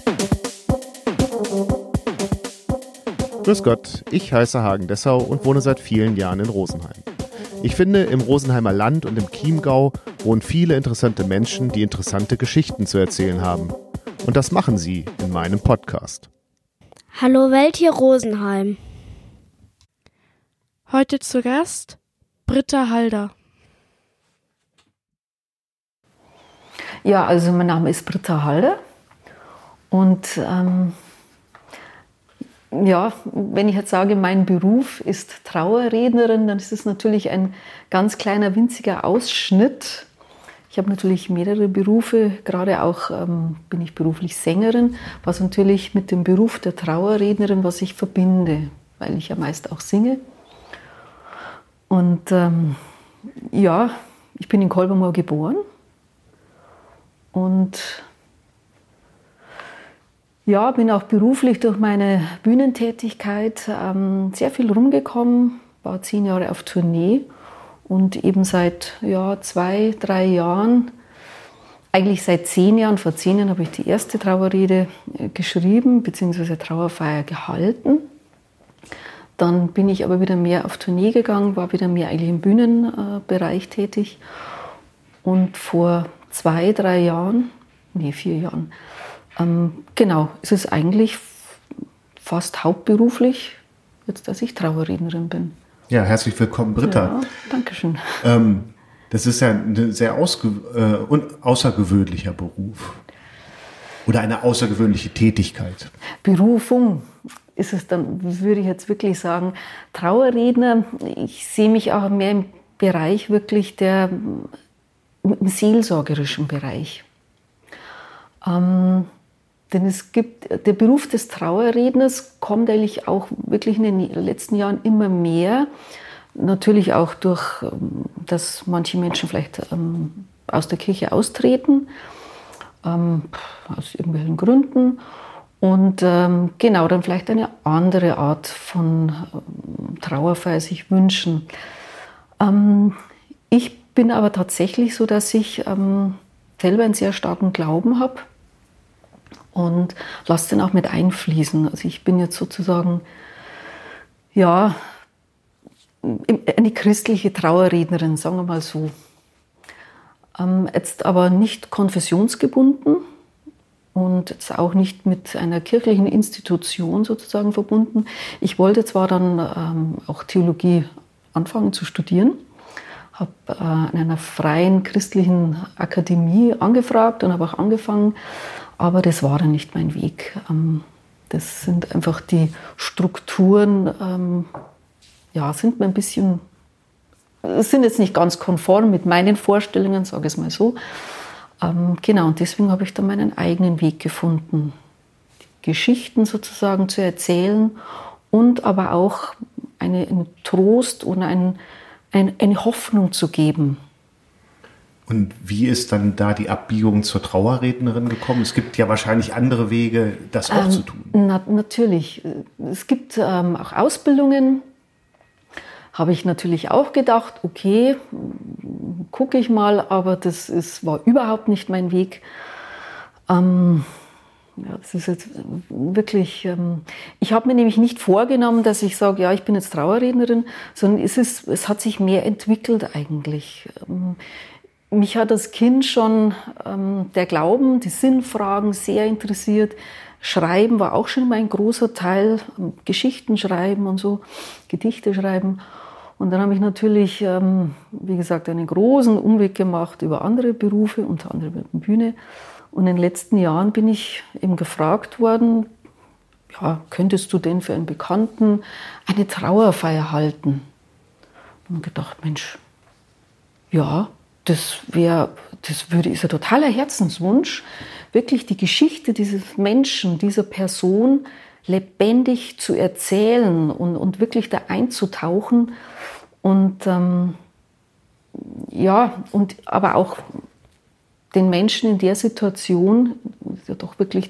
Grüß Gott, ich heiße Hagen Dessau und wohne seit vielen Jahren in Rosenheim. Ich finde, im Rosenheimer Land und im Chiemgau wohnen viele interessante Menschen, die interessante Geschichten zu erzählen haben. Und das machen sie in meinem Podcast. Hallo Welt, hier Rosenheim. Heute zu Gast Britta Halder. Ja, also mein Name ist Britta Halder und wenn ich jetzt sage, mein Beruf ist Trauerrednerin, dann ist es natürlich ein ganz kleiner, winziger Ausschnitt. Ich habe natürlich mehrere Berufe, gerade auch bin ich beruflich Sängerin, was natürlich mit dem Beruf der Trauerrednerin, was ich verbinde, weil ich ja meist auch singe. Und ich bin in Kolbermoor geboren und ja, bin auch beruflich durch meine Bühnentätigkeit sehr viel rumgekommen, war 10 Jahre auf Tournee und eben seit 2-3 Jahren, eigentlich seit 10 Jahren, vor 10 Jahren habe ich die erste Trauerrede geschrieben bzw. Trauerfeier gehalten. Dann bin ich aber wieder mehr auf Tournee gegangen, war wieder mehr eigentlich im Bühnenbereich tätig und vor 4 Jahren, ist es eigentlich fast hauptberuflich, jetzt, dass ich Trauerrednerin bin. Ja, herzlich willkommen, Britta. Ja, danke schön. Das ist ja ein sehr außergewöhnlicher Beruf oder eine außergewöhnliche Tätigkeit. Berufung ist es dann, würde ich jetzt wirklich sagen. Trauerredner, ich sehe mich auch mehr im Bereich wirklich im seelsorgerischen Bereich. Denn der Beruf des Trauerredners kommt eigentlich auch wirklich in den letzten Jahren immer mehr. Natürlich auch durch, dass manche Menschen vielleicht aus der Kirche austreten, aus irgendwelchen Gründen. Und dann vielleicht eine andere Art von Trauerfeier sich wünschen. Ich bin aber tatsächlich so, dass ich selber einen sehr starken Glauben habe. Und lasse den auch mit einfließen. Also ich bin jetzt sozusagen, eine christliche Trauerrednerin, sagen wir mal so. Jetzt aber nicht konfessionsgebunden und jetzt auch nicht mit einer kirchlichen Institution sozusagen verbunden. Ich wollte zwar dann auch Theologie anfangen zu studieren, habe an einer freien christlichen Akademie angefragt und habe auch angefangen, aber das war dann nicht mein Weg. Das sind einfach die Strukturen, sind mir sind jetzt nicht ganz konform mit meinen Vorstellungen, sage ich es mal so. Und deswegen habe ich dann meinen eigenen Weg gefunden, die Geschichten sozusagen zu erzählen und aber auch einen Trost und eine Hoffnung zu geben. Und wie ist dann da die Abbiegung zur Trauerrednerin gekommen? Es gibt ja wahrscheinlich andere Wege, das auch zu tun. Natürlich. Es gibt auch Ausbildungen. Habe ich natürlich auch gedacht, okay, gucke ich mal, aber war überhaupt nicht mein Weg. Das ist jetzt wirklich, ich habe mir nämlich nicht vorgenommen, dass ich sage, ja, ich bin jetzt Trauerrednerin, sondern es hat sich mehr entwickelt eigentlich. Mich hat als Kind schon der Glauben, die Sinnfragen sehr interessiert. Schreiben war auch schon mal ein großer Teil, Geschichten schreiben und so, Gedichte schreiben. Und dann habe ich natürlich, wie gesagt, einen großen Umweg gemacht über andere Berufe, unter anderem mit der Bühne. Und in den letzten Jahren bin ich eben gefragt worden, ja, könntest du denn für einen Bekannten eine Trauerfeier halten? Und gedacht, Mensch, ja, ist ein totaler Herzenswunsch, wirklich die Geschichte dieses Menschen, dieser Person lebendig zu erzählen und wirklich da einzutauchen und aber auch den Menschen in der Situation, das ist ja doch wirklich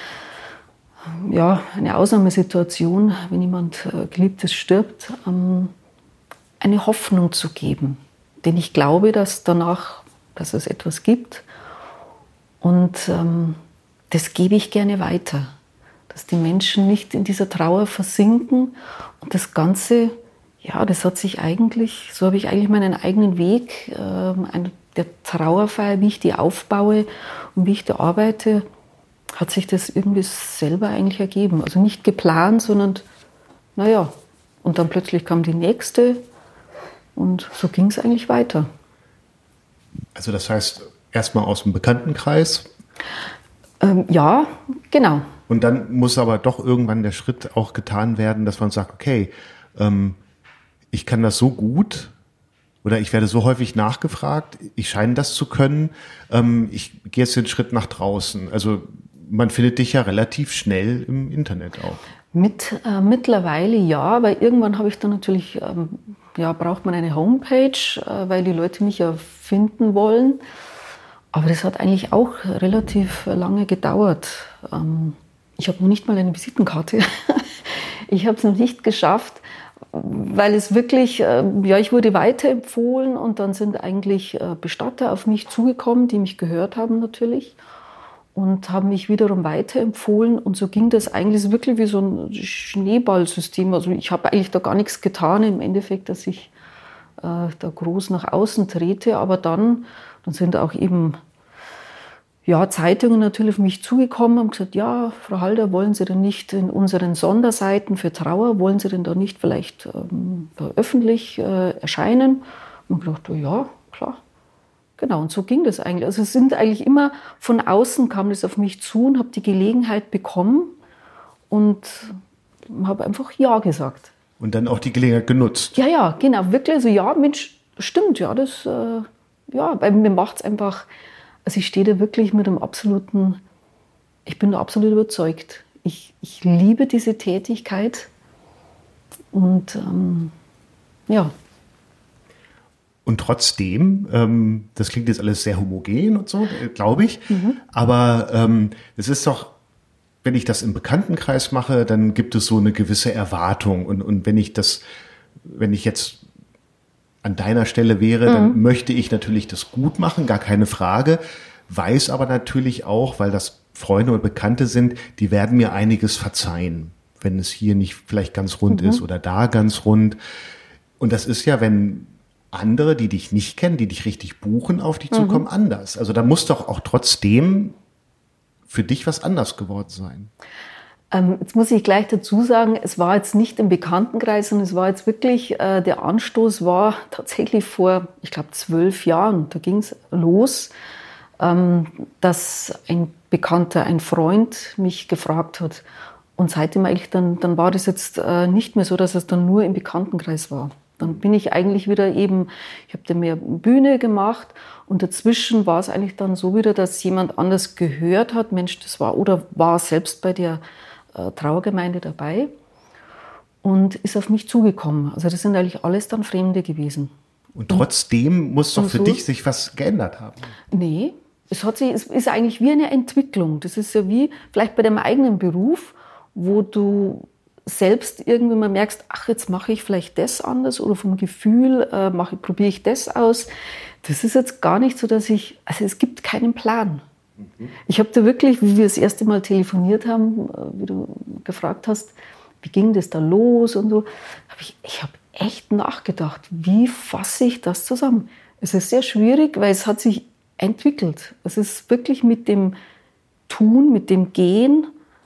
eine Ausnahmesituation, wenn jemand Geliebtes stirbt, eine Hoffnung zu geben. Denn ich glaube, dass es etwas gibt. Und das gebe ich gerne weiter. Dass die Menschen nicht in dieser Trauer versinken. Und das Ganze, ja, das hat sich eigentlich, so habe ich eigentlich meinen eigenen Weg der Trauerfeier, wie ich die aufbaue und wie ich da arbeite, hat sich das irgendwie selber eigentlich ergeben. Also nicht geplant, sondern, naja, und dann plötzlich kam die nächste und so ging es eigentlich weiter. Also das heißt, erstmal aus dem Bekanntenkreis? Ja, genau. Und dann muss aber doch irgendwann der Schritt auch getan werden, dass man sagt, okay, ich kann das so gut oder ich werde so häufig nachgefragt, ich scheine das zu können, ich gehe jetzt den Schritt nach draußen. Also man findet dich ja relativ schnell im Internet auch. Mittlerweile ja, weil irgendwann habe ich dann natürlich, braucht man eine Homepage, weil die Leute mich ja finden wollen. Aber das hat eigentlich auch relativ lange gedauert. Ich habe noch nicht mal eine Visitenkarte. Ich habe es noch nicht geschafft, weil es wirklich, ich wurde weiterempfohlen und dann sind eigentlich Bestatter auf mich zugekommen, die mich gehört haben natürlich und haben mich wiederum weiterempfohlen und so ging das eigentlich wirklich wie so ein Schneeballsystem. Also ich habe eigentlich da gar nichts getan im Endeffekt, dass ich da groß nach außen trete, aber dann sind auch eben Zeitungen natürlich auf mich zugekommen und gesagt, ja, Frau Halder, wollen Sie denn nicht in unseren Sonderseiten für Trauer, wollen Sie denn da nicht vielleicht da öffentlich erscheinen? Und ich dachte, ja, klar. Genau, und so ging das eigentlich. Also es sind eigentlich immer von außen kam das auf mich zu und habe die Gelegenheit bekommen und habe einfach Ja gesagt. Und dann auch die Gelegenheit genutzt. Ja, genau, wirklich. Also ja, Mensch, stimmt, ja, das, weil mir macht es einfach, also ich stehe da wirklich mit einem absoluten, ich bin da absolut überzeugt. Ich liebe diese Tätigkeit und Und trotzdem, das klingt jetzt alles sehr homogen und so, glaube ich, aber es ist doch, wenn ich das im Bekanntenkreis mache, dann gibt es so eine gewisse Erwartung und wenn ich jetzt an deiner Stelle wäre, dann möchte ich natürlich das gut machen, gar keine Frage, weiß aber natürlich auch, weil das Freunde und Bekannte sind, die werden mir einiges verzeihen, wenn es hier nicht vielleicht ganz rund ist oder da ganz rund. Und das ist ja, wenn andere, die dich nicht kennen, die dich richtig buchen, auf dich zukommen, anders. Also da muss doch auch trotzdem für dich was anders geworden sein. Jetzt muss ich gleich dazu sagen, es war jetzt nicht im Bekanntenkreis, sondern es war jetzt wirklich, der Anstoß war tatsächlich vor, ich glaube, 12 Jahren. Da ging es los, dass ein Bekannter, ein Freund mich gefragt hat. Und seitdem eigentlich, dann war das jetzt nicht mehr so, dass es dann nur im Bekanntenkreis war. Dann bin ich eigentlich wieder eben, ich habe da mehr Bühne gemacht und dazwischen war es eigentlich dann so wieder, dass jemand anders gehört hat, Mensch, das war selbst bei der Trauergemeinde dabei und ist auf mich zugekommen. Also das sind eigentlich alles dann Fremde gewesen. Und trotzdem muss doch für dich sich was geändert haben. Nee, es ist eigentlich wie eine Entwicklung. Das ist ja wie vielleicht bei deinem eigenen Beruf, wo du selbst irgendwie mal merkst, ach, jetzt mache ich vielleicht das anders oder vom Gefühl probiere ich das aus. Das ist jetzt gar nicht so, also es gibt keinen Plan. Ich habe da wirklich, wie wir das erste Mal telefoniert haben, wie du gefragt hast, wie ging das da los und so, ich habe echt nachgedacht, wie fasse ich das zusammen? Es ist sehr schwierig, weil es hat sich entwickelt. Es ist wirklich mit dem Tun, mit dem Gehen,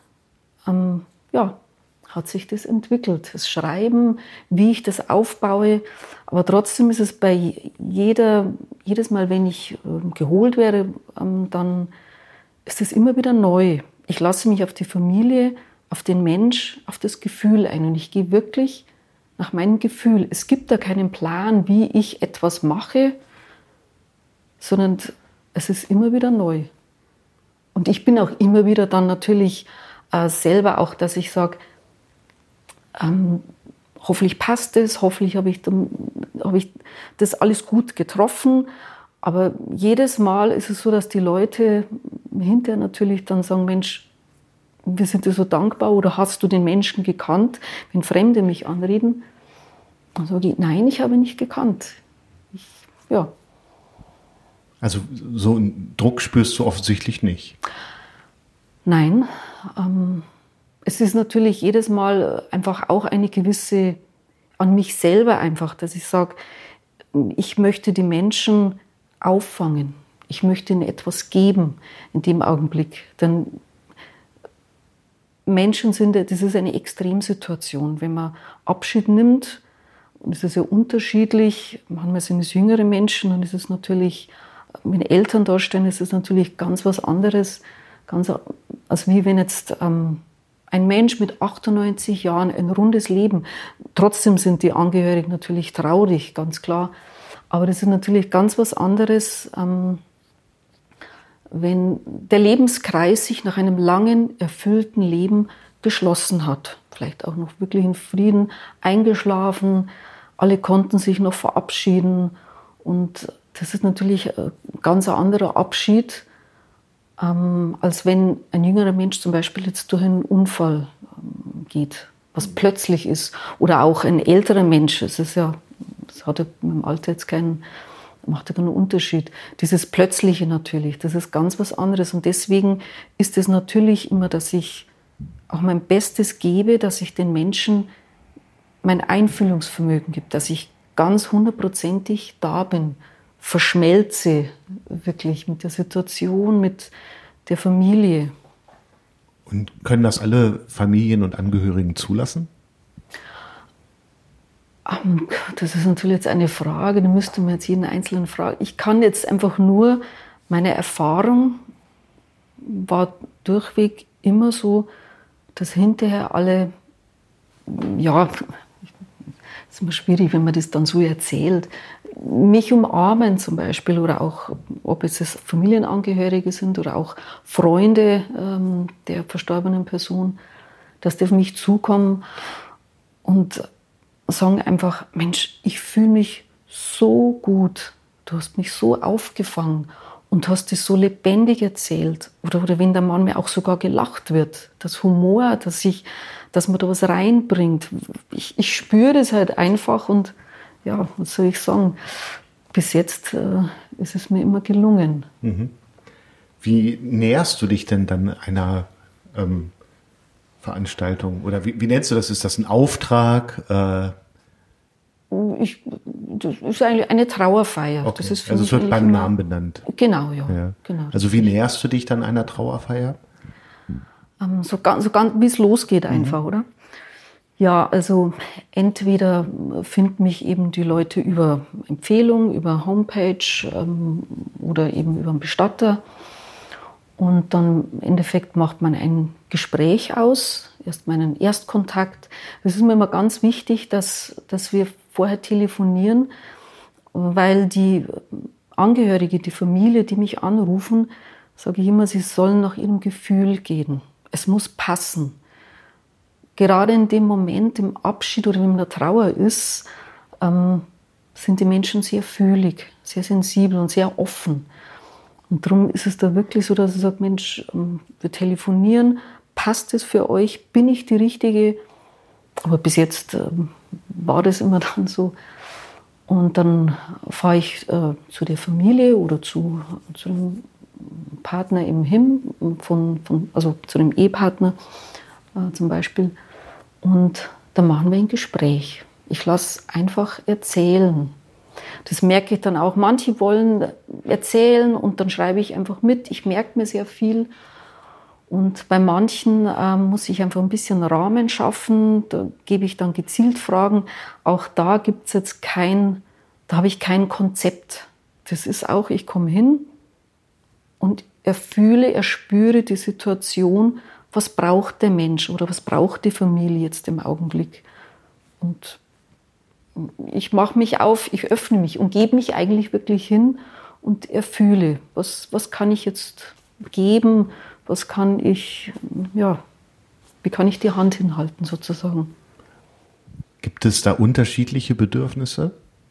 hat sich das entwickelt. Das Schreiben, wie ich das aufbaue. Aber trotzdem ist es bei jedes Mal, wenn ich geholt werde, dann ist es immer wieder neu. Ich lasse mich auf die Familie, auf den Mensch, auf das Gefühl ein. Und ich gehe wirklich nach meinem Gefühl. Es gibt da keinen Plan, wie ich etwas mache, sondern es ist immer wieder neu. Und ich bin auch immer wieder dann natürlich selber auch, dass ich sage, hoffentlich passt es, hoffentlich habe ich das alles gut getroffen. Aber jedes Mal ist es so, dass die Leute hinterher natürlich dann sagen, Mensch, wir sind dir so dankbar oder hast du den Menschen gekannt? Wenn Fremde mich anreden, dann sage ich, nein, ich habe ihn nicht gekannt. Also so einen Druck spürst du offensichtlich nicht. Nein, es ist natürlich jedes Mal einfach auch eine gewisse, an mich selber einfach, dass ich sage, ich möchte die Menschen auffangen. Ich möchte ihnen etwas geben in dem Augenblick. Denn Menschen das ist eine Extremsituation. Wenn man Abschied nimmt, und es ist ja unterschiedlich, manchmal sind es jüngere Menschen, dann ist es natürlich, wenn Eltern dastehen, ist es natürlich ganz was anderes, ganz, als wie wenn jetzt ein Mensch mit 98 Jahren ein rundes Leben, trotzdem sind die Angehörigen natürlich traurig, ganz klar, aber das ist natürlich ganz was anderes, wenn der Lebenskreis sich nach einem langen, erfüllten Leben geschlossen hat. Vielleicht auch noch wirklich in Frieden eingeschlafen, alle konnten sich noch verabschieden. Und das ist natürlich ein ganz anderer Abschied, als wenn ein jüngerer Mensch zum Beispiel jetzt durch einen Unfall geht, was plötzlich ist. Oder auch ein älterer Mensch, das hat ja mit dem Alter jetzt macht ja keinen Unterschied. Dieses Plötzliche natürlich, das ist ganz was anderes. Und deswegen ist es natürlich immer, dass ich auch mein Bestes gebe, dass ich den Menschen mein Einfühlungsvermögen gebe, dass ich ganz 100%ig da bin, verschmelze wirklich mit der Situation, mit der Familie. Und können das alle Familien und Angehörigen zulassen? Das ist natürlich jetzt eine Frage, da müsste man jetzt jeden Einzelnen fragen. Ich kann jetzt einfach nur, meine Erfahrung war durchweg immer so, dass hinterher alle, ja, ist immer schwierig, wenn man das dann so erzählt, mich umarmen zum Beispiel oder auch, ob es Familienangehörige sind oder auch Freunde der verstorbenen Person, dass die auf mich zukommen und sagen einfach, Mensch, ich fühle mich so gut, du hast mich so aufgefangen und hast es so lebendig erzählt. Oder wenn da manchmal auch sogar gelacht wird, das Humor, dass man da was reinbringt. Ich spüre das halt einfach und ja, was soll ich sagen, bis jetzt ist es mir immer gelungen. Mhm. Wie näherst du dich denn dann einer Veranstaltung? Oder wie nennst du das? Ist das ein Auftrag? Das ist eigentlich eine Trauerfeier. Okay. Das ist also es wird beim Namen benannt. Genau, ja. Genau, also wie näherst du dich dann einer Trauerfeier? So ganz wie es losgeht einfach, oder? Ja, also entweder finden mich eben die Leute über Empfehlung, über Homepage oder eben über einen Bestatter. Und dann im Endeffekt macht man ein Gespräch aus, erstmal einen Erstkontakt. Das ist mir immer ganz wichtig, dass wir vorher telefonieren, weil die Angehörige, die Familie, die mich anrufen, sage ich immer, sie sollen nach ihrem Gefühl gehen. Es muss passen. Gerade in dem Moment, im Abschied oder wenn man in der Trauer ist, sind die Menschen sehr fühlig, sehr sensibel und sehr offen. Und darum ist es da wirklich so, dass ich sage, Mensch, wir telefonieren, passt es für euch, bin ich die Richtige? Aber bis jetzt war das immer dann so. Und dann fahre ich zu der Familie oder zu dem Partner im HIM, also zu dem Ehepartner zum Beispiel. Und dann machen wir ein Gespräch. Ich lasse einfach erzählen. Das merke ich dann auch. Manche wollen erzählen und dann schreibe ich einfach mit. Ich merke mir sehr viel. Und bei manchen muss ich einfach ein bisschen Rahmen schaffen. Da gebe ich dann gezielt Fragen. Auch da gibt es jetzt da habe ich kein Konzept. Das ist auch, ich komme hin und spüre die Situation, was braucht der Mensch oder was braucht die Familie jetzt im Augenblick. Und ich mache mich auf, ich öffne mich und gebe mich eigentlich wirklich hin und erfühle, was kann ich jetzt geben, wie kann ich die Hand hinhalten sozusagen. Gibt es da unterschiedliche Bedürfnisse?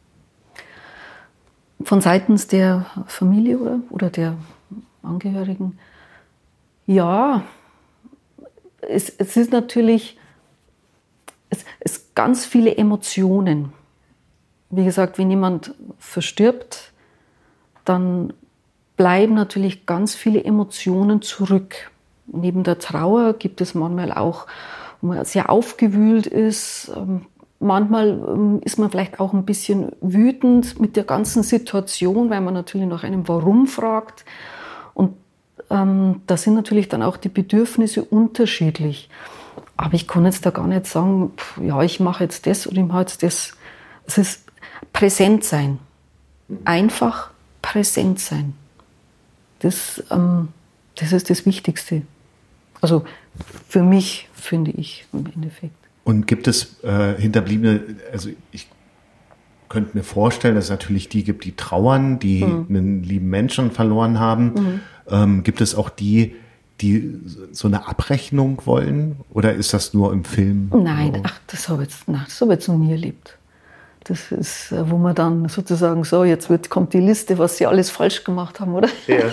Von seitens der Familie oder der Angehörigen? Ja, es ist natürlich, es ganz viele Emotionen. Wie gesagt, wenn jemand verstirbt, dann bleiben natürlich ganz viele Emotionen zurück. neben der Trauer gibt es manchmal auch, wo man sehr aufgewühlt ist. Manchmal ist man vielleicht auch ein bisschen wütend mit der ganzen Situation, weil man natürlich nach einem Warum fragt. Und da sind natürlich dann auch die Bedürfnisse unterschiedlich. Aber ich kann jetzt da gar nicht sagen, ja, ich mache jetzt das oder ich mache jetzt das. Es ist präsent sein. Einfach präsent sein. Das ist das Wichtigste. Also für mich, finde ich, im Endeffekt. Und gibt es Hinterbliebene, also ich könnte mir vorstellen, dass es natürlich die gibt, die trauern, die einen lieben Menschen verloren haben. Gibt es auch die so eine Abrechnung wollen? Oder ist das nur im Film? Nein, ach, das habe ich jetzt noch nie erlebt. Das ist, wo man dann sozusagen so, jetzt kommt die Liste, was sie alles falsch gemacht haben, oder? Ja.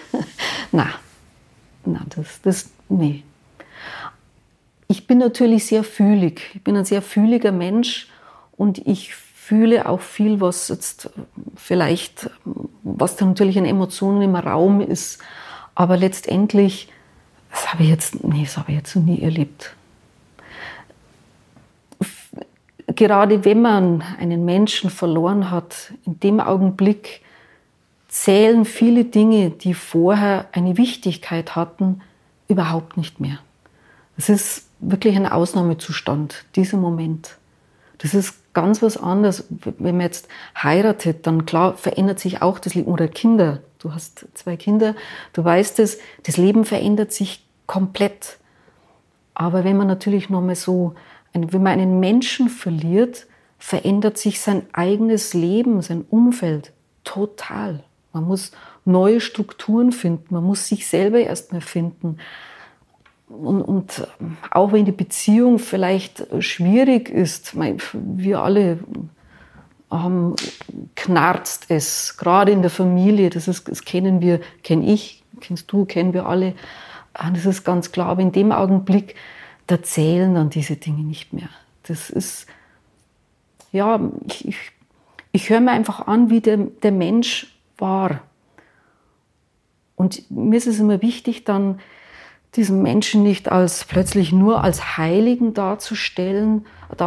Nein, nee. Ich bin natürlich sehr fühlig. Ich bin ein sehr fühliger Mensch und ich fühle auch viel, was jetzt vielleicht, was da natürlich an Emotionen im Raum ist. Aber letztendlich, das habe ich jetzt noch nie erlebt. Gerade wenn man einen Menschen verloren hat, in dem Augenblick zählen viele Dinge, die vorher eine Wichtigkeit hatten, überhaupt nicht mehr. Es ist wirklich ein Ausnahmezustand, dieser Moment. Das ist ganz was anderes. Wenn man jetzt heiratet, dann klar verändert sich auch das Leben. Oder Kinder, du hast 2 Kinder, du weißt es, das Leben verändert sich komplett. Aber wenn man natürlich nochmal wenn man einen Menschen verliert, verändert sich sein eigenes Leben, sein Umfeld total. Man muss neue Strukturen finden, man muss sich selber erstmal finden. Und auch wenn die Beziehung vielleicht schwierig ist, wir alle knarzt es, gerade in der Familie, das kenne ich, kennst du, kennen wir alle, das ist ganz klar, aber in dem Augenblick, da zählen dann diese Dinge nicht mehr. Das ist, ja, ich höre mir einfach an, wie der Mensch war. Und mir ist es immer wichtig, dann diesen Menschen nicht plötzlich nur als Heiligen darzustellen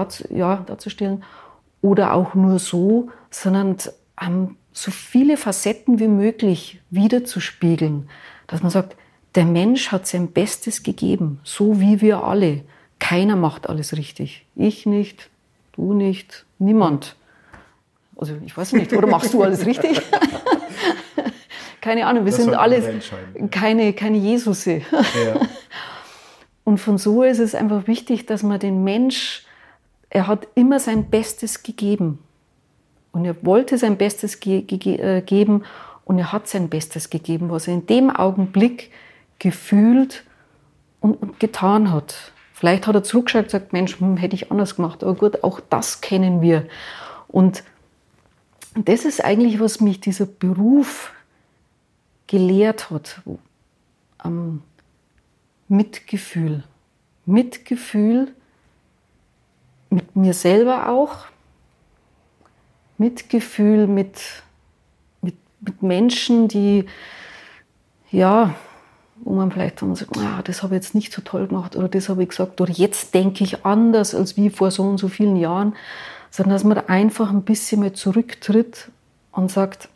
oder auch nur so, sondern so viele Facetten wie möglich wiederzuspiegeln. Dass man sagt, der Mensch hat sein Bestes gegeben, so wie wir alle. Keiner macht alles richtig. Ich nicht, du nicht, niemand. Also ich weiß nicht, oder machst du alles richtig? Keine Ahnung, wir sind alle keine Jesusse. Ja. Und von so ist es einfach wichtig, dass man den Mensch, er hat immer sein Bestes gegeben. Und er wollte sein Bestes geben und er hat sein Bestes gegeben, was er in dem Augenblick gefühlt und getan hat. Vielleicht hat er zurückgeschaut und gesagt, Mensch, hätte ich anders gemacht. Aber gut, auch das kennen wir. Und das ist eigentlich, was mich dieser Beruf gelehrt hat. Mitgefühl. Mitgefühl mit mir selber auch. Mitgefühl mit Menschen, die, ja, wo man vielleicht dann sagt, das habe ich jetzt nicht so toll gemacht oder das habe ich gesagt oder jetzt denke ich anders als wie vor so und so vielen Jahren, sondern dass man einfach ein bisschen mehr zurücktritt und sagt,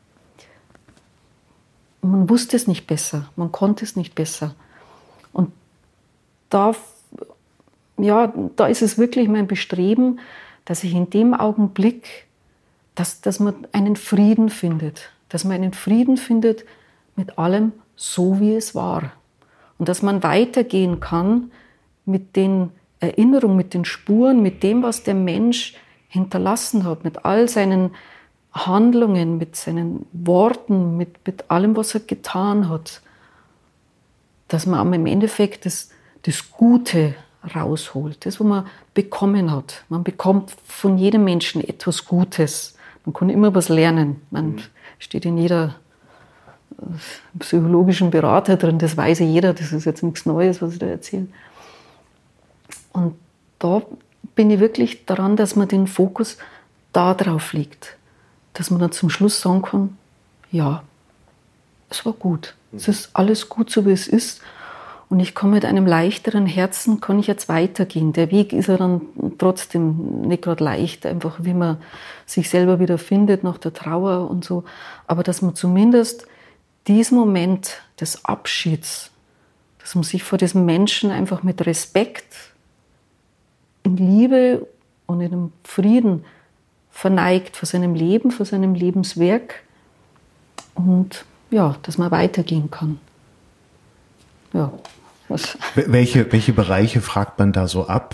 man wusste es nicht besser, man konnte es nicht besser. Und da ist es wirklich mein Bestreben, dass ich in dem Augenblick, dass man einen Frieden findet. Dass man einen Frieden findet mit allem, so wie es war. Und dass man weitergehen kann mit den Erinnerungen, mit den Spuren, mit dem, was der Mensch hinterlassen hat, mit all seinen Handlungen, mit seinen Worten, mit allem, was er getan hat. Dass man im Endeffekt das Gute rausholt, das, was man bekommen hat. Man bekommt von jedem Menschen etwas Gutes. Man kann immer was lernen. Man steht in jeder psychologischen Berater drin, das weiß ja jeder, das ist jetzt nichts Neues, was ich da erzähle. Und da bin ich wirklich daran, dass man den Fokus da drauf legt. Dass man dann zum Schluss sagen kann, ja, es war gut. Es ist alles gut, so wie es ist. Und ich komme mit einem leichteren Herzen, kann ich jetzt weitergehen. Der Weg ist ja dann trotzdem nicht gerade leicht, einfach wie man sich selber wieder findet nach der Trauer und so. Aber dass man zumindest diesen Moment des Abschieds, dass man sich vor diesem Menschen einfach mit Respekt, in Liebe und in einem Frieden verneigt vor seinem Leben, vor seinem Lebenswerk und ja, dass man weitergehen kann. Ja. Welche Bereiche fragt man da so ab?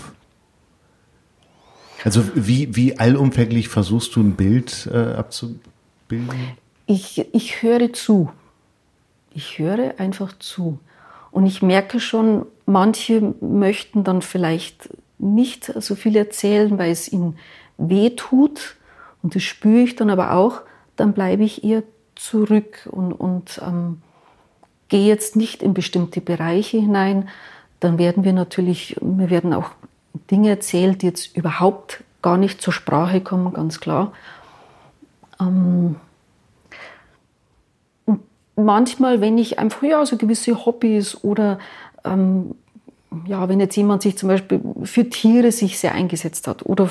Also wie allumfänglich versuchst du ein Bild abzubilden? Ich höre zu. Ich höre einfach zu. Und ich merke schon, manche möchten dann vielleicht nicht so viel erzählen, weil es ihnen weh tut. Und das spüre ich dann aber auch. Dann bleibe ich eher zurück und gehe jetzt nicht in bestimmte Bereiche hinein. Dann werden mir werden auch Dinge erzählt, die jetzt überhaupt gar nicht zur Sprache kommen, ganz klar. Und manchmal, wenn ich einfach so gewisse Hobbys oder wenn jetzt jemand sich zum Beispiel für Tiere sich sehr eingesetzt hat oder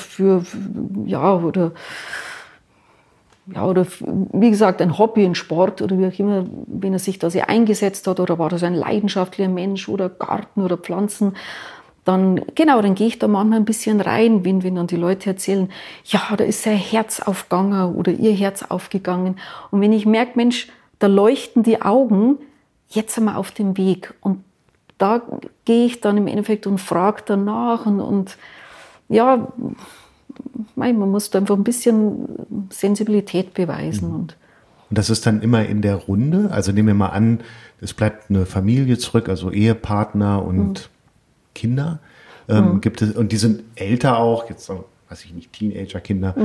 oder wie gesagt ein Hobby, ein Sport oder wie auch immer, wenn er sich da sehr eingesetzt hat oder war das ein leidenschaftlicher Mensch oder Garten oder Pflanzen, dann gehe ich da manchmal ein bisschen rein, wenn dann die Leute erzählen, ja, da ist sein Herz aufgegangen oder ihr Herz aufgegangen. Und wenn ich merke, Mensch, da leuchten die Augen, jetzt sind wir auf dem Weg. Und da gehe ich dann im Endeffekt und frage danach und ja, man muss da einfach ein bisschen Sensibilität beweisen. Und das ist dann immer in der Runde? Also nehmen wir mal an, es bleibt eine Familie zurück, also Ehepartner und Kinder. Gibt es, und die sind älter auch, jetzt weiß ich nicht, Teenager-Kinder.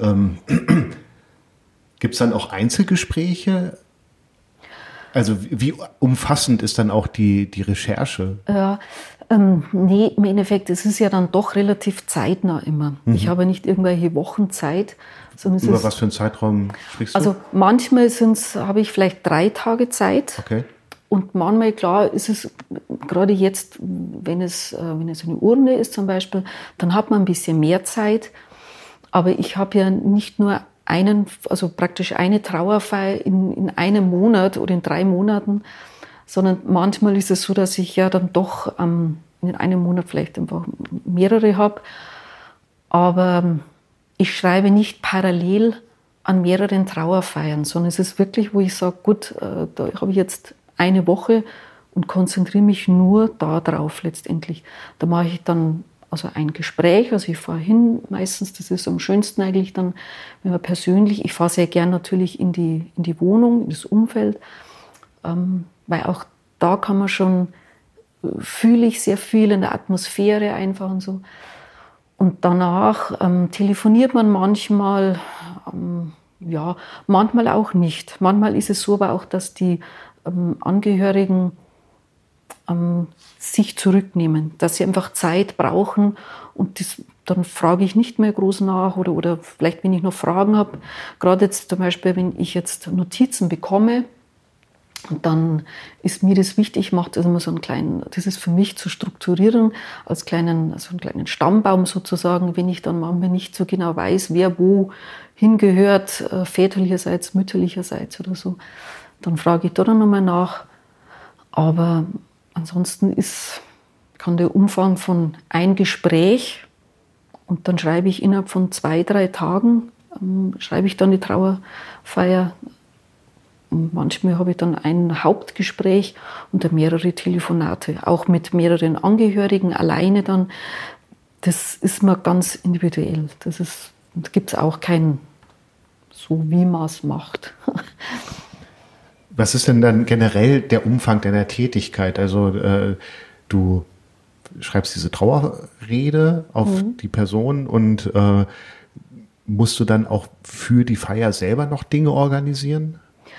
Gibt es dann auch Einzelgespräche? Also wie umfassend ist dann auch die Recherche? Nee, im Endeffekt, es ist ja dann doch relativ zeitnah immer. Ich habe nicht irgendwelche Wochen Zeit. Über was für einen Zeitraum sprichst du? Also manchmal habe ich vielleicht 3 Tage Zeit. Okay. Und manchmal, klar, ist es gerade jetzt, wenn es eine Urne ist zum Beispiel, dann hat man ein bisschen mehr Zeit. Aber ich habe ja nicht nur praktisch eine Trauerfeier in einem Monat oder in 3 Monaten, sondern manchmal ist es so, dass ich ja dann doch in einem Monat vielleicht einfach mehrere habe. Aber ich schreibe nicht parallel an mehreren Trauerfeiern, sondern es ist wirklich, wo ich sage, gut, da habe ich jetzt eine Woche und konzentriere mich nur darauf letztendlich. Da mache ich dann ein Gespräch, also ich fahre hin meistens, das ist am schönsten eigentlich dann, wenn man persönlich, ich fahre sehr gern natürlich in die Wohnung, in das Umfeld, weil auch da kann man schon, fühle ich sehr viel in der Atmosphäre einfach und so. Und danach telefoniert man manchmal, manchmal auch nicht. Manchmal ist es so aber auch, dass die Angehörigen sich zurücknehmen, dass sie einfach Zeit brauchen und dann frage ich nicht mehr groß nach oder vielleicht, wenn ich noch Fragen habe, gerade jetzt zum Beispiel, wenn ich jetzt Notizen bekomme, und dann ist mir das wichtig, ich mache das immer das ist für mich zu strukturieren, einen kleinen Stammbaum sozusagen, wenn ich dann manchmal nicht so genau weiß, wer wo hingehört, väterlicherseits, mütterlicherseits oder so, dann frage ich da dann nochmal nach. Aber ansonsten kann der Umfang von ein Gespräch und dann schreibe ich innerhalb von 2, 3 Tagen, schreibe ich dann die Trauerfeier. Und manchmal habe ich dann ein Hauptgespräch und dann mehrere Telefonate, auch mit mehreren Angehörigen, alleine dann. Das ist mir ganz individuell. Da gibt es auch kein, so wie man es macht. Was ist denn dann generell der Umfang deiner Tätigkeit? Also du schreibst diese Trauerrede auf die Person und musst du dann auch für die Feier selber noch Dinge organisieren?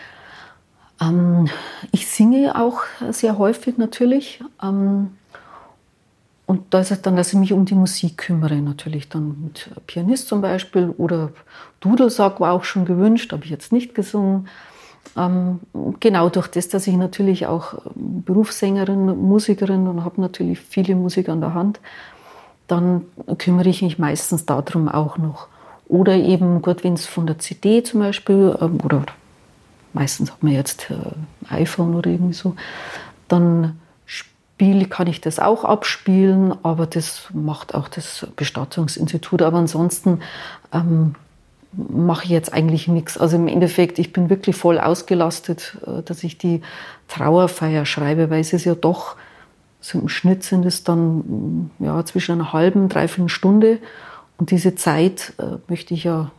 Ich singe auch sehr häufig natürlich. Und da ist es dann, dass ich mich um die Musik kümmere, natürlich dann mit Pianist zum Beispiel oder Dudelsack war auch schon gewünscht, habe ich jetzt nicht gesungen. Genau durch das, dass ich natürlich auch Berufssängerin, Musikerin und habe natürlich viele Musiker an der Hand, dann kümmere ich mich meistens darum auch noch. Oder eben, gut, wenn es von der CD zum Beispiel, oder meistens hat man jetzt iPhone oder irgendwie so, dann kann ich das auch abspielen, aber das macht auch das Bestattungsinstitut. Aber ansonsten mache ich jetzt eigentlich nichts. Also im Endeffekt, ich bin wirklich voll ausgelastet, dass ich die Trauerfeier schreibe, weil es ist ja doch, so im Schnitt sind es dann ja, zwischen einer halben, dreiviertel Stunde. Und diese Zeit möchte ich ja,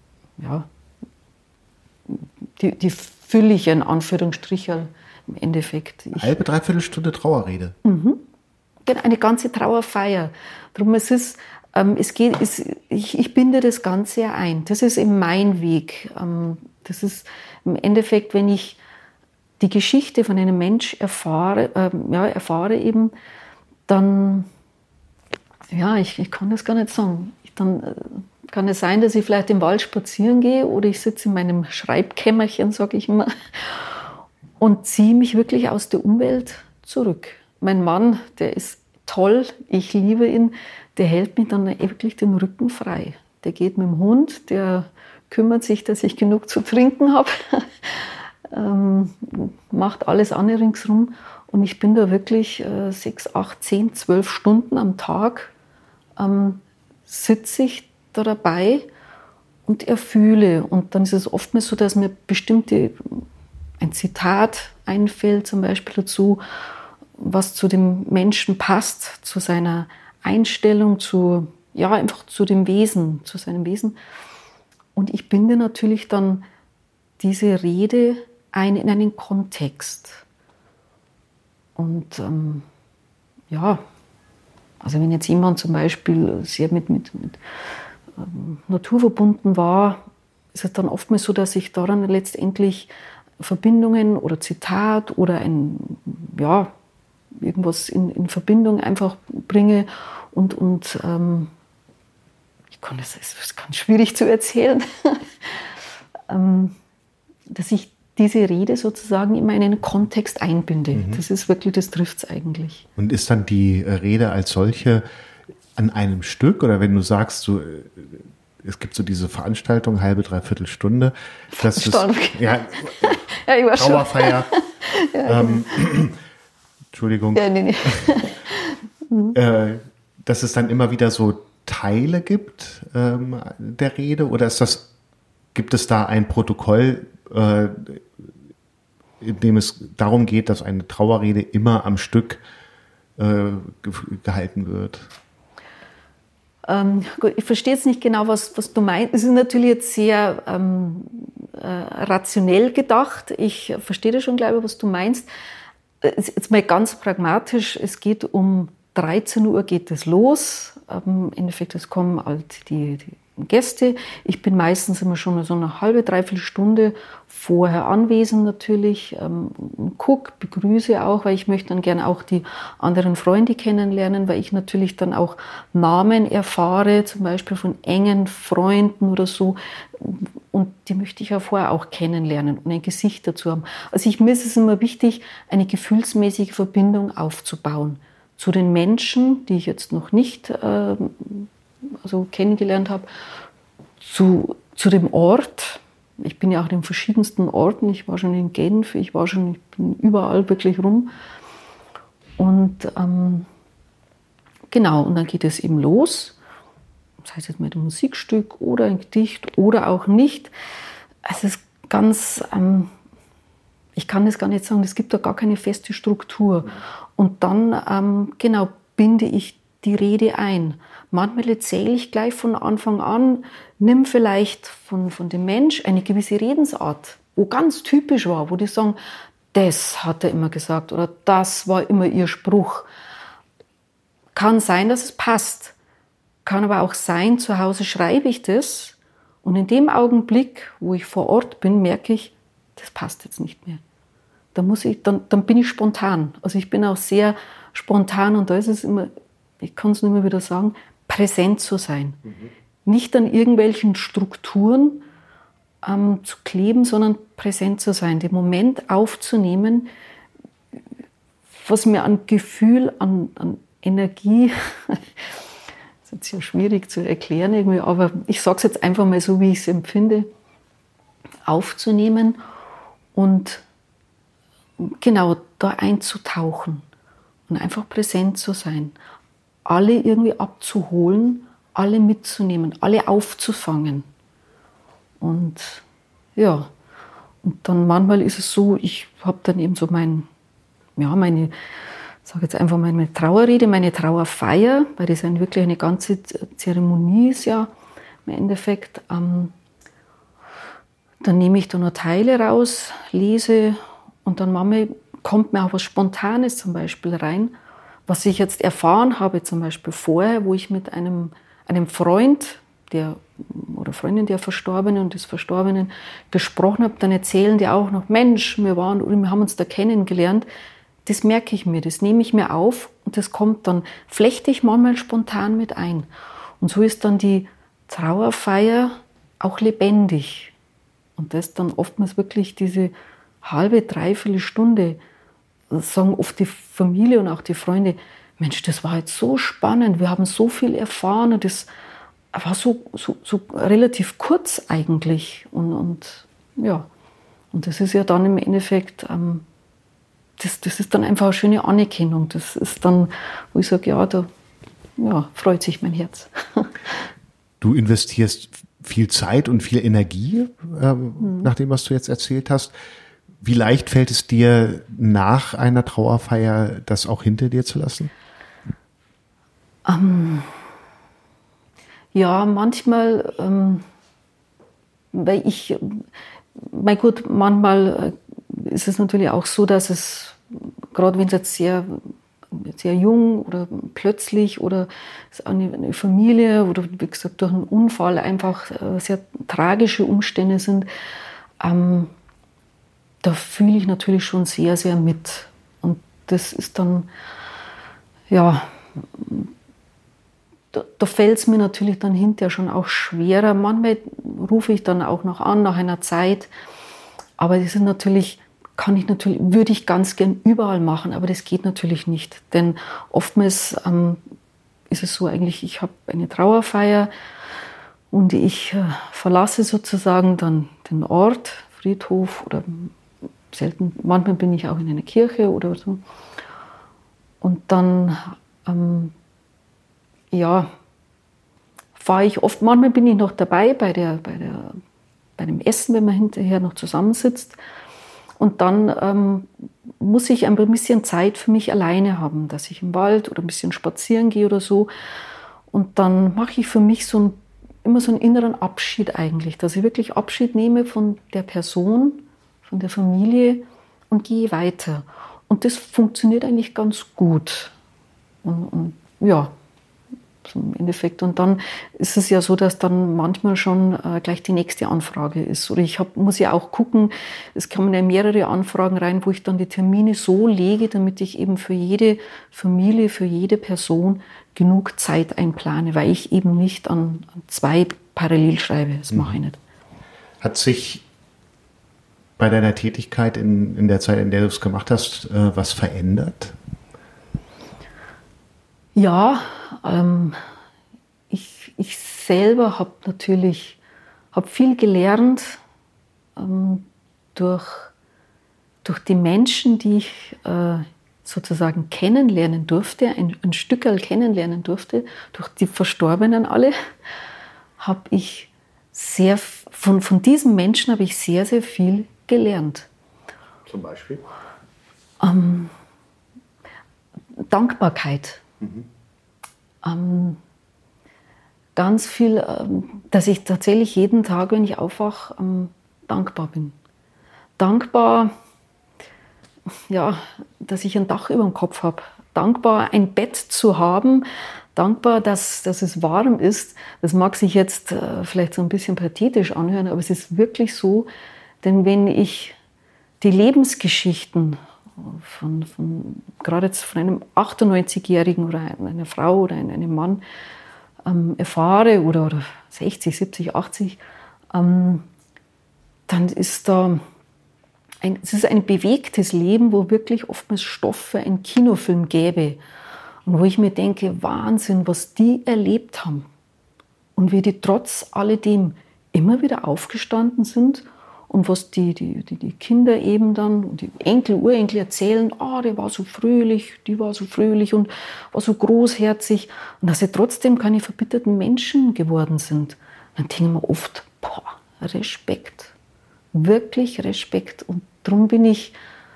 die fülle ich in Anführungsstrichen im Endeffekt. Halbe, dreiviertel Stunde Trauerrede. Eine ganze Trauerfeier. Darum ich binde das Ganze ja ein. Das ist eben mein Weg. Das ist im Endeffekt, wenn ich die Geschichte von einem Mensch erfahre eben, dann, ja, ich kann das gar nicht sagen. Dann kann es sein, dass ich vielleicht im Wald spazieren gehe oder ich sitze in meinem Schreibkämmerchen, sage ich immer, und ziehe mich wirklich aus der Umwelt zurück. Mein Mann, der ist toll, ich liebe ihn, der hält mir dann wirklich den Rücken frei. Der geht mit dem Hund, der kümmert sich, dass ich genug zu trinken habe, macht alles an ringsrum und ich bin da wirklich 6, 8, 10, 12 Stunden am Tag sitze ich da dabei und erfühle. Und dann ist es oftmals so, dass mir ein Zitat einfällt, zum Beispiel dazu, was zu dem Menschen passt, zu seiner Einstellung, einfach zu dem Wesen, zu seinem Wesen. Und ich binde natürlich dann diese Rede ein in einen Kontext. Und also wenn jetzt jemand zum Beispiel sehr mit Natur verbunden war, ist es dann oftmals so, dass ich daran letztendlich Verbindungen oder Zitat oder irgendwas in Verbindung einfach bringe und das ist ganz schwierig zu erzählen, dass ich diese Rede sozusagen immer in einen Kontext einbinde. Das ist wirklich, das trifft es eigentlich. Und ist dann die Rede als solche an einem Stück oder wenn du sagst, es gibt so diese Veranstaltung, halbe, dreiviertel Stunde, das ist Trauerfeier. Entschuldigung. Ja, nee. Dass es dann immer wieder so Teile gibt der Rede oder gibt es da ein Protokoll, in dem es darum geht, dass eine Trauerrede immer am Stück gehalten wird? Gut, ich verstehe jetzt nicht genau, was du meinst. Es ist natürlich jetzt sehr rationell gedacht. Ich verstehe das schon, glaube ich, was du meinst. Jetzt mal ganz pragmatisch, es geht um 13 Uhr geht es los. Im Endeffekt, es kommen halt die Gäste. Ich bin meistens immer schon so eine halbe, dreiviertel Stunde vorher anwesend natürlich. Guck, begrüße auch, weil ich möchte dann gerne auch die anderen Freunde kennenlernen, weil ich natürlich dann auch Namen erfahre, zum Beispiel von engen Freunden oder so. Und die möchte ich ja vorher auch kennenlernen und ein Gesicht dazu haben. Also mir ist es immer wichtig, eine gefühlsmäßige Verbindung aufzubauen zu den Menschen, die ich jetzt noch nicht kennengelernt habe, zu dem Ort. Ich bin ja auch in den verschiedensten Orten. Ich war schon in Genf, ich bin überall wirklich rum. Und genau, und dann geht es eben los. Das heißt jetzt mit einem Musikstück oder ein Gedicht oder auch nicht. Es ist ganz, ich kann das gar nicht sagen, es gibt da gar keine feste Struktur. Und dann, binde ich die Rede ein. Manchmal erzähle ich gleich von Anfang an, nimm vielleicht von dem Mensch eine gewisse Redensart, wo ganz typisch war, wo die sagen, das hat er immer gesagt oder das war immer ihr Spruch. Kann sein, dass es passt. Kann aber auch sein, zu Hause schreibe ich das und in dem Augenblick, wo ich vor Ort bin, merke ich, das passt jetzt nicht mehr. Dann bin ich spontan. Also ich bin auch sehr spontan und da ist es immer, ich kann es nur immer wieder sagen, präsent zu sein. Nicht an irgendwelchen Strukturen, zu kleben, sondern präsent zu sein, den Moment aufzunehmen, was mir an Gefühl, an Energie, das ist jetzt ja schwierig zu erklären irgendwie, aber ich sage es jetzt einfach mal so, wie ich es empfinde, aufzunehmen und genau da einzutauchen und einfach präsent zu sein, alle irgendwie abzuholen, alle mitzunehmen, alle aufzufangen. Und ja, und dann manchmal ist es so, ich habe dann eben so meine Trauerrede, meine Trauerfeier, weil das wirklich eine ganze Zeremonie ist ja im Endeffekt. Dann nehme ich da noch Teile raus, lese und dann manchmal kommt mir auch was Spontanes zum Beispiel rein, was ich jetzt erfahren habe zum Beispiel vorher, wo ich mit einem Freund oder Freundin der Verstorbenen und des Verstorbenen gesprochen habe, dann erzählen die auch noch, Mensch, wir haben uns da kennengelernt. Das merke ich mir, das nehme ich mir auf und das kommt dann, flechte ich manchmal spontan mit ein. Und so ist dann die Trauerfeier auch lebendig. Und das dann oftmals wirklich diese halbe, dreiviertel Stunde, sagen oft die Familie und auch die Freunde, Mensch, das war jetzt so spannend, wir haben so viel erfahren und das war so relativ kurz eigentlich. Und das ist ja dann im Endeffekt, das ist dann einfach eine schöne Anerkennung. Das ist dann, wo ich sage, da freut sich mein Herz. Du investierst viel Zeit und viel Energie, nach dem, was du jetzt erzählt hast. Wie leicht fällt es dir, nach einer Trauerfeier das auch hinter dir zu lassen? Ja, manchmal, weil manchmal ist es natürlich auch so, dass es, gerade wenn es jetzt sehr, sehr jung oder plötzlich oder eine Familie oder wie gesagt durch einen Unfall einfach sehr tragische Umstände sind, da fühle ich natürlich schon sehr, sehr mit. Und das ist dann, da fällt es mir natürlich dann hinterher schon auch schwerer. Manchmal rufe ich dann auch noch an, nach einer Zeit. Aber das ist natürlich, würde ich ganz gern überall machen, aber das geht natürlich nicht. Denn oftmals ist es so eigentlich, ich habe eine Trauerfeier und ich verlasse sozusagen dann den Ort, Friedhof oder manchmal bin ich auch in einer Kirche oder so. Und dann fahre ich oft, manchmal bin ich noch dabei bei dem Essen, wenn man hinterher noch zusammensitzt. Und dann muss ich ein bisschen Zeit für mich alleine haben, dass ich im Wald oder ein bisschen spazieren gehe oder so. Und dann mache ich für mich immer so einen inneren Abschied eigentlich, dass ich wirklich Abschied nehme von der Person, von der Familie und gehe weiter. Und das funktioniert eigentlich ganz gut. Und so im Endeffekt. Und dann ist es ja so, dass dann manchmal schon gleich die nächste Anfrage ist. Oder muss ja auch gucken, es kommen ja mehrere Anfragen rein, wo ich dann die Termine so lege, damit ich eben für jede Familie, für jede Person genug Zeit einplane, weil ich eben nicht an zwei parallel schreibe. Das mache ich nicht. Hat sich bei deiner Tätigkeit in der Zeit, in der du es gemacht hast, was verändert? Ja, ich selber habe viel gelernt durch die Menschen, die ich sozusagen kennenlernen durfte, ein Stückerl kennenlernen durfte, durch die Verstorbenen alle, habe ich von diesen Menschen habe ich sehr, sehr viel gelernt. Zum Beispiel? Dankbarkeit. Ganz viel, dass ich tatsächlich jeden Tag, wenn ich aufwache, dankbar bin. Dankbar, dass ich ein Dach über dem Kopf habe. Dankbar, ein Bett zu haben. Dankbar, dass es warm ist. Das mag sich jetzt vielleicht so ein bisschen pathetisch anhören, aber es ist wirklich so, denn wenn ich die Lebensgeschichten gerade jetzt von einem 98-Jährigen oder einer Frau oder einem Mann erfahre oder 60, 70, 80, dann ist es ist ein bewegtes Leben, wo wirklich oftmals Stoff für einen Kinofilm gäbe. Und wo ich mir denke, Wahnsinn, was die erlebt haben. Und wie die trotz alledem immer wieder aufgestanden sind und was die Kinder eben dann, und die Enkel, Urenkel erzählen, der war so fröhlich, die war so fröhlich und war so großherzig. Und dass sie trotzdem keine verbitterten Menschen geworden sind. Dann denke ich mir oft, Respekt. Wirklich Respekt. Und darum bin ich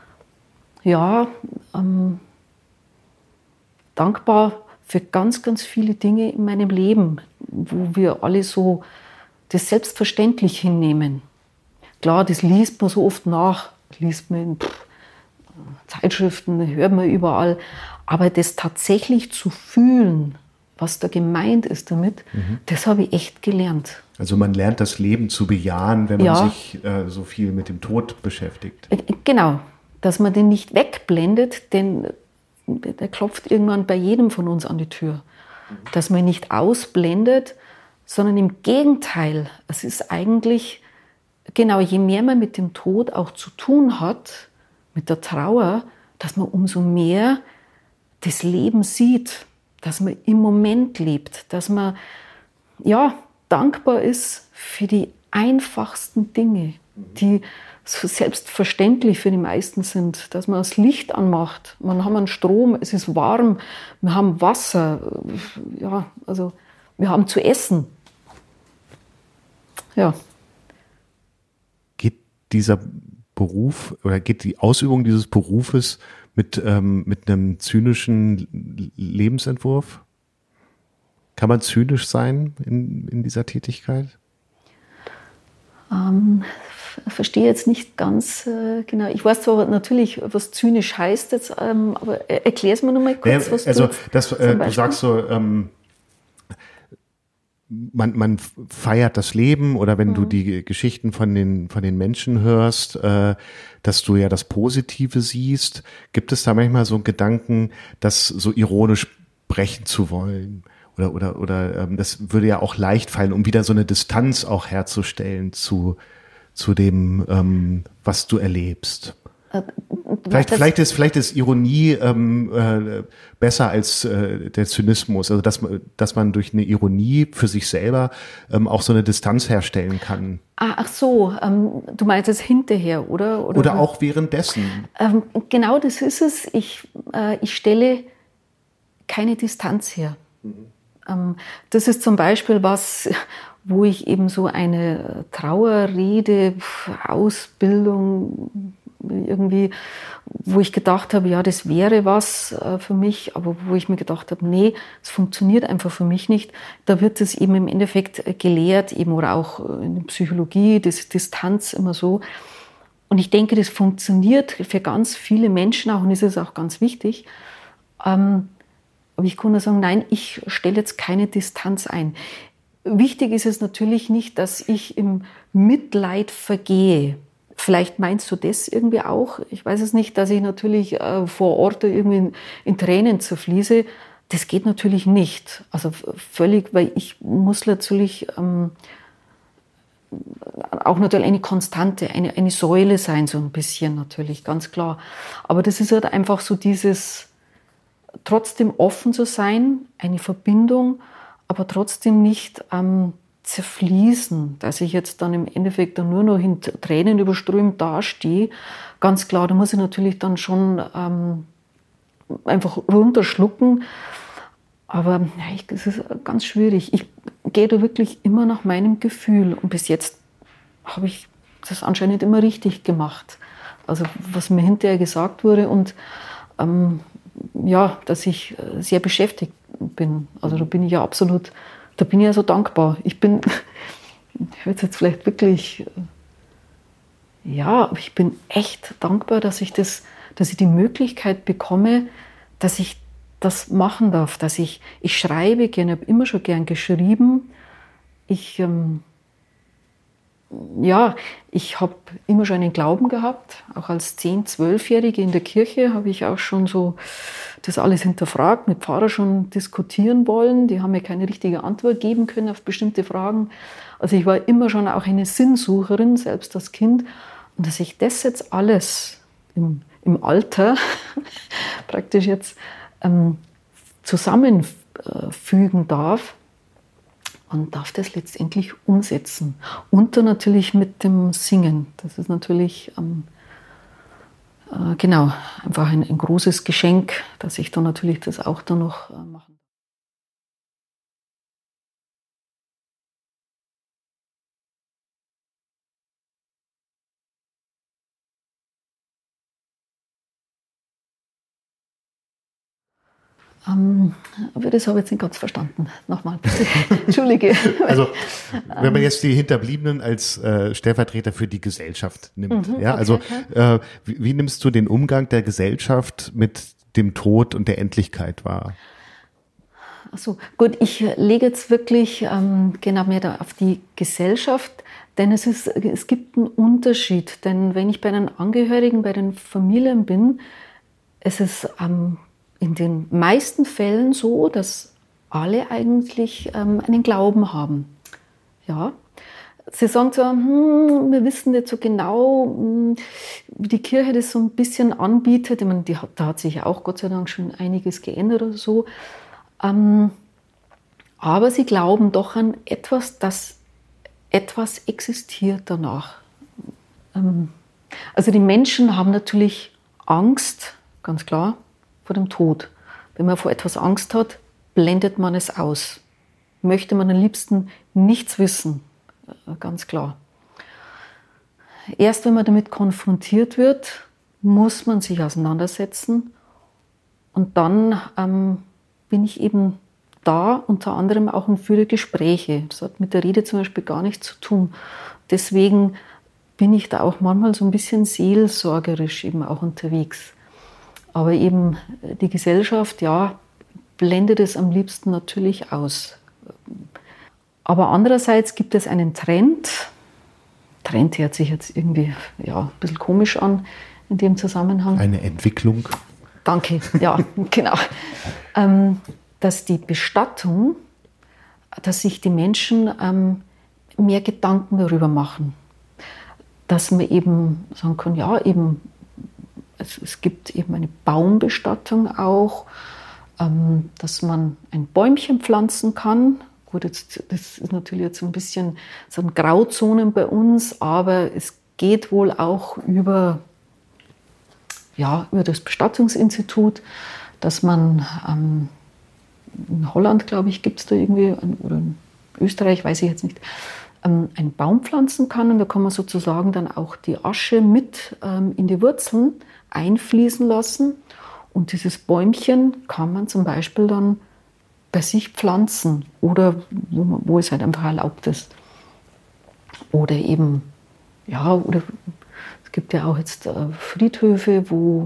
dankbar für ganz, ganz viele Dinge in meinem Leben, wo wir alle so das selbstverständlich hinnehmen. Klar, das liest man so oft nach, liest man in Zeitschriften, hört man überall. Aber das tatsächlich zu fühlen, was da gemeint ist damit, das habe ich echt gelernt. Also man lernt das Leben zu bejahen, wenn man sich so viel mit dem Tod beschäftigt. Genau, dass man den nicht wegblendet, denn der klopft irgendwann bei jedem von uns an die Tür. Dass man ihn nicht ausblendet, sondern im Gegenteil. Es ist eigentlich, genau, je mehr man mit dem Tod auch zu tun hat, mit der Trauer, dass man umso mehr das Leben sieht, dass man im Moment lebt, dass man dankbar ist für die einfachsten Dinge, die so selbstverständlich für die meisten sind, dass man das Licht anmacht, man haben einen Strom, es ist warm, wir haben Wasser, also wir haben zu essen. Ja. Geht dieser Beruf oder geht die Ausübung dieses Berufes mit einem zynischen Lebensentwurf? Kann man zynisch sein in dieser Tätigkeit? Verstehe jetzt nicht ganz genau. Ich weiß zwar natürlich, was zynisch heißt jetzt, aber erklär es mir noch mal kurz, was also du du sagst so, man feiert das Leben, oder wenn du die Geschichten von den Menschen hörst, dass du ja das Positive siehst. Gibt es da manchmal so einen Gedanken, das so ironisch brechen zu wollen? Oder das würde ja auch leicht fallen, um wieder so eine Distanz auch herzustellen zu dem, was du erlebst. Vielleicht ist Ironie besser als der Zynismus, also dass man durch eine Ironie für sich selber auch so eine Distanz herstellen kann. Ach so, du meinst es hinterher, oder? Oder auch währenddessen. Genau, das ist es. Ich stelle keine Distanz her. Das ist zum Beispiel was, wo ich eben so eine Trauerrede, Ausbildung irgendwie, wo ich gedacht habe, ja, das wäre was für mich, aber wo ich mir gedacht habe, nee, es funktioniert einfach für mich nicht. Da wird es eben im Endeffekt gelehrt, eben, oder auch in der Psychologie, das Distanz immer so. Und ich denke, das funktioniert für ganz viele Menschen auch, und ist es auch ganz wichtig. Aber ich kann nur sagen, nein, ich stelle jetzt keine Distanz ein. Wichtig ist es natürlich nicht, dass ich im Mitleid vergehe. Vielleicht meinst du das irgendwie auch? Ich weiß es nicht, dass ich natürlich vor Ort irgendwie in Tränen zerfließe. Das geht natürlich nicht. Also völlig, weil ich muss natürlich auch natürlich eine Konstante, eine Säule sein, so ein bisschen natürlich, ganz klar. Aber das ist halt einfach so dieses trotzdem offen zu sein, eine Verbindung, aber trotzdem nicht zerfließen, dass ich jetzt dann im Endeffekt dann nur noch in Tränen überströmt dastehe. Ganz klar, da muss ich natürlich dann schon einfach runterschlucken. Aber das ist ganz schwierig. Ich gehe da wirklich immer nach meinem Gefühl. Und bis jetzt habe ich das anscheinend immer richtig gemacht. Also was mir hinterher gesagt wurde, und dass ich sehr beschäftigt bin. Also da bin ich ja absolut, da bin ich ja so dankbar. Ich bin jetzt vielleicht wirklich, aber ich bin echt dankbar, dass ich die Möglichkeit bekomme, dass ich das machen darf, dass ich schreibe gerne, habe immer schon gern geschrieben. Ich ja, ich habe immer schon einen Glauben gehabt. Auch als 10-, 12-Jährige in der Kirche habe ich auch schon so das alles hinterfragt, mit Pfarrer schon diskutieren wollen. Die haben mir keine richtige Antwort geben können auf bestimmte Fragen. Also ich war immer schon auch eine Sinnsucherin, selbst als Kind. Und dass ich das jetzt alles im Alter praktisch jetzt zusammenfügen darf, und darf das letztendlich umsetzen. Und dann natürlich mit dem Singen. Das ist natürlich genau einfach ein großes Geschenk, dass ich dann natürlich das auch dann noch machen. Aber das habe ich jetzt nicht ganz verstanden. Nochmal, bitte. Entschuldige. Also, wenn man jetzt die Hinterbliebenen als Stellvertreter für die Gesellschaft nimmt, ja, okay. Also wie nimmst du den Umgang der Gesellschaft mit dem Tod und der Endlichkeit wahr? Ach so, gut, ich lege jetzt wirklich genau mehr da auf die Gesellschaft, denn es gibt einen Unterschied. Denn wenn ich bei den Angehörigen, bei den Familien bin, ist es in den meisten Fällen so, dass alle eigentlich einen Glauben haben. Ja. Sie sagen zwar, wir wissen nicht so genau, wie die Kirche das so ein bisschen anbietet. Ich meine, da hat sich ja auch Gott sei Dank schon einiges geändert oder so. Aber sie glauben doch an etwas, dass etwas existiert danach. Also die Menschen haben natürlich Angst, ganz klar, vor dem Tod. Wenn man vor etwas Angst hat, blendet man es aus. Möchte man am liebsten nichts wissen, ganz klar. Erst wenn man damit konfrontiert wird, muss man sich auseinandersetzen. Und dann bin ich eben da, unter anderem auch und führe Gespräche. Das hat mit der Rede zum Beispiel gar nichts zu tun. Deswegen bin ich da auch manchmal so ein bisschen seelsorgerisch eben auch unterwegs. Aber eben die Gesellschaft, ja, blendet es am liebsten natürlich aus. Aber andererseits gibt es einen Trend. Trend hört sich jetzt irgendwie ja, ein bisschen komisch an in dem Zusammenhang. Eine Entwicklung. Danke, ja, genau. Dass die Bestattung, dass sich die Menschen mehr Gedanken darüber machen. Dass man eben sagen kann, ja, eben, es gibt eben eine Baumbestattung auch, dass man ein Bäumchen pflanzen kann. Gut, das ist natürlich jetzt ein bisschen so ein Grauzonen bei uns, aber es geht wohl auch über das Bestattungsinstitut, dass man in Holland, glaube ich, gibt es da irgendwie, oder in Österreich, weiß ich jetzt nicht, einen Baum pflanzen kann. Und da kann man sozusagen dann auch die Asche mit in die Wurzeln einfließen lassen. Und dieses Bäumchen kann man zum Beispiel dann bei sich pflanzen oder wo es halt einfach erlaubt ist. Oder eben, ja, oder es gibt ja auch jetzt Friedhöfe, wo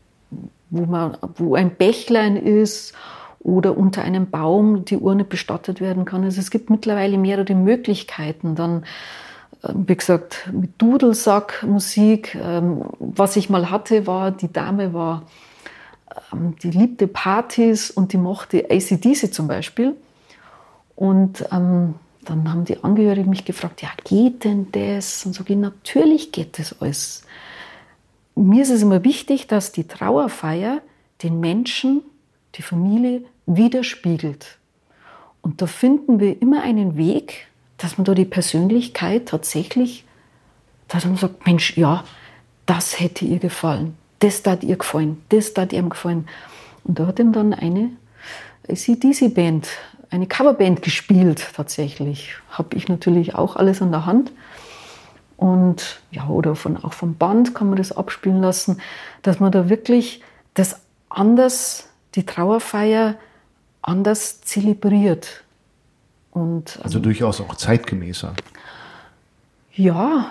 ein Bächlein ist oder unter einem Baum die Urne bestattet werden kann. Also es gibt mittlerweile mehrere Möglichkeiten. Dann, wie gesagt, mit Dudelsackmusik. Was ich mal hatte, die Dame die liebte Partys und die mochte AC/DC zum Beispiel. Und dann haben die Angehörigen mich gefragt, ja, geht denn das? Und so, natürlich geht das alles. Mir ist es immer wichtig, dass die Trauerfeier den Menschen, die Familie widerspiegelt. Und da finden wir immer einen Weg, dass man da die Persönlichkeit tatsächlich, dass man sagt, Mensch, ja, das hätte ihr gefallen, das tat ihr gefallen, das tat ihm gefallen. Und da hat ihm dann eine AC/DC-Band, eine Coverband gespielt tatsächlich. Habe ich natürlich auch alles an der Hand. Und ja, oder auch vom Band kann man das abspielen lassen, dass man da wirklich das anders, die Trauerfeier anders zelebriert. Und, also durchaus auch zeitgemäßer. Ja.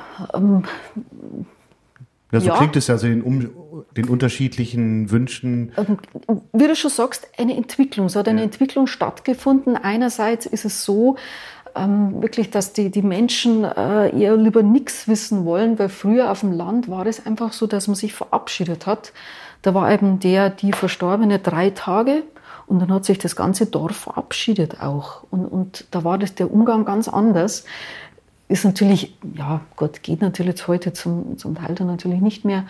So klingt es ja so den unterschiedlichen Wünschen. Wie du schon sagst, eine Entwicklung. Es hat eine Entwicklung stattgefunden. Einerseits ist es so, wirklich, dass die Menschen eher lieber nichts wissen wollen, weil früher auf dem Land war es einfach so, dass man sich verabschiedet hat. Da war eben die Verstorbene 3 Tage und dann hat sich das ganze Dorf verabschiedet auch. Und da war das der Umgang ganz anders. Ist natürlich, ja Gott, geht natürlich jetzt heute zum Teil dann natürlich nicht mehr.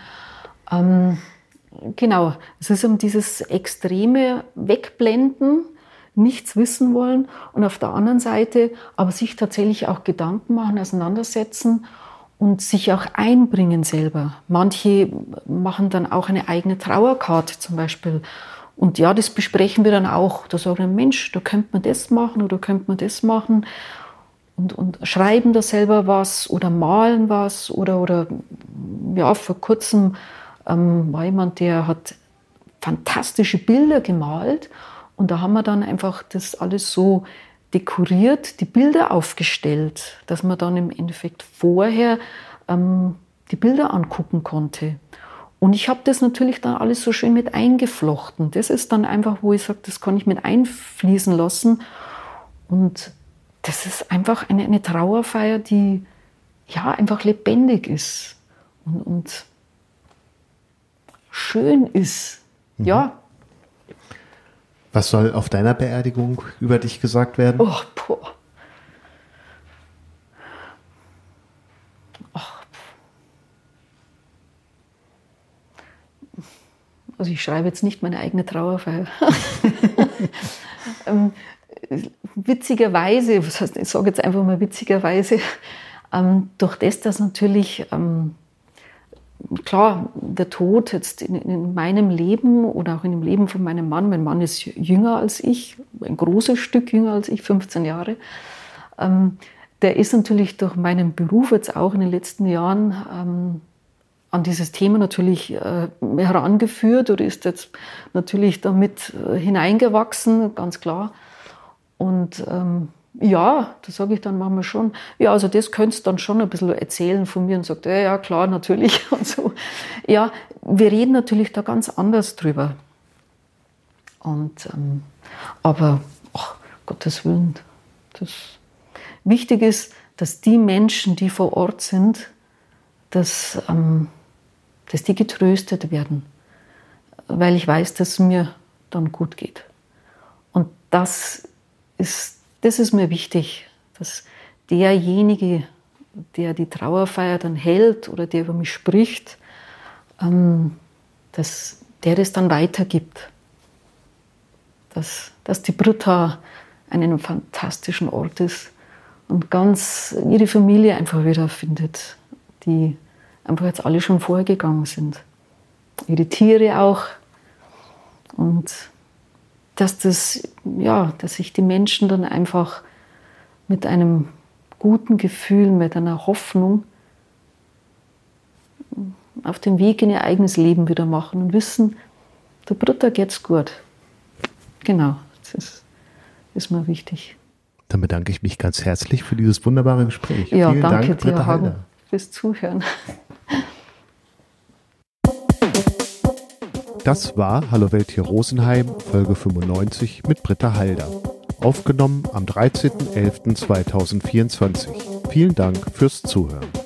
Genau, es ist eben dieses extreme Wegblenden, nichts wissen wollen und auf der anderen Seite aber sich tatsächlich auch Gedanken machen, auseinandersetzen und sich auch einbringen selber. Manche machen dann auch eine eigene Trauerkarte zum Beispiel. Und ja, das besprechen wir dann auch. Da sagen wir, Mensch, da könnte man das machen oder könnte man das machen. Und schreiben da selber was oder malen was. Oder ja, vor kurzem war jemand, der hat fantastische Bilder gemalt. Und da haben wir dann einfach das alles so dekoriert, die Bilder aufgestellt, dass man dann im Endeffekt vorher die Bilder angucken konnte. Und ich habe das natürlich dann alles so schön mit eingeflochten. Das ist dann einfach, wo ich sage, das kann ich mit einfließen lassen. Und das ist einfach eine Trauerfeier, die ja einfach lebendig ist und schön ist. Mhm. Ja. Was soll auf deiner Beerdigung über dich gesagt werden? Oh, boah. Also ich schreibe jetzt nicht meine eigene Trauerfeier. Witzigerweise, was heißt, ich sage jetzt einfach mal witzigerweise, durch das, dass natürlich, klar, der Tod jetzt in meinem Leben oder auch in dem Leben von meinem Mann, mein Mann ist jünger als ich, ein großes Stück jünger als ich, 15 Jahre, der ist natürlich durch meinen Beruf jetzt auch in den letzten Jahren an dieses Thema natürlich herangeführt oder ist jetzt natürlich damit hineingewachsen, ganz klar. Und ja, da sage ich dann manchmal schon, ja, also das könntest du dann schon ein bisschen erzählen von mir und sagt, ja klar, natürlich und so. Ja, wir reden natürlich da ganz anders drüber. Und aber, ach, Gottes Willen, das wichtig ist, dass die Menschen, die vor Ort sind, dass die getröstet werden, weil ich weiß, dass es mir dann gut geht. Und das ist mir wichtig, dass derjenige, der die Trauerfeier dann hält oder der über mich spricht, dass der das dann weitergibt. Dass die Britta einen fantastischen Ort ist und ganz ihre Familie einfach wiederfindet, die einfach jetzt alle schon vorgegangen sind. Ihre Tiere auch. Und dass sich die Menschen dann einfach mit einem guten Gefühl, mit einer Hoffnung auf den Weg in ihr eigenes Leben wieder machen und wissen, der Britta geht's gut. Genau, das ist mir wichtig. Dann bedanke ich mich ganz herzlich für dieses wunderbare Gespräch. Ja, vielen danke Dank, dir, Britta Hagen, Halder. fürs Zuhören. Das war Hallo Welt hier Rosenheim, Folge 95 mit Britta Halder. Aufgenommen am 13.11.2024. Vielen Dank fürs Zuhören.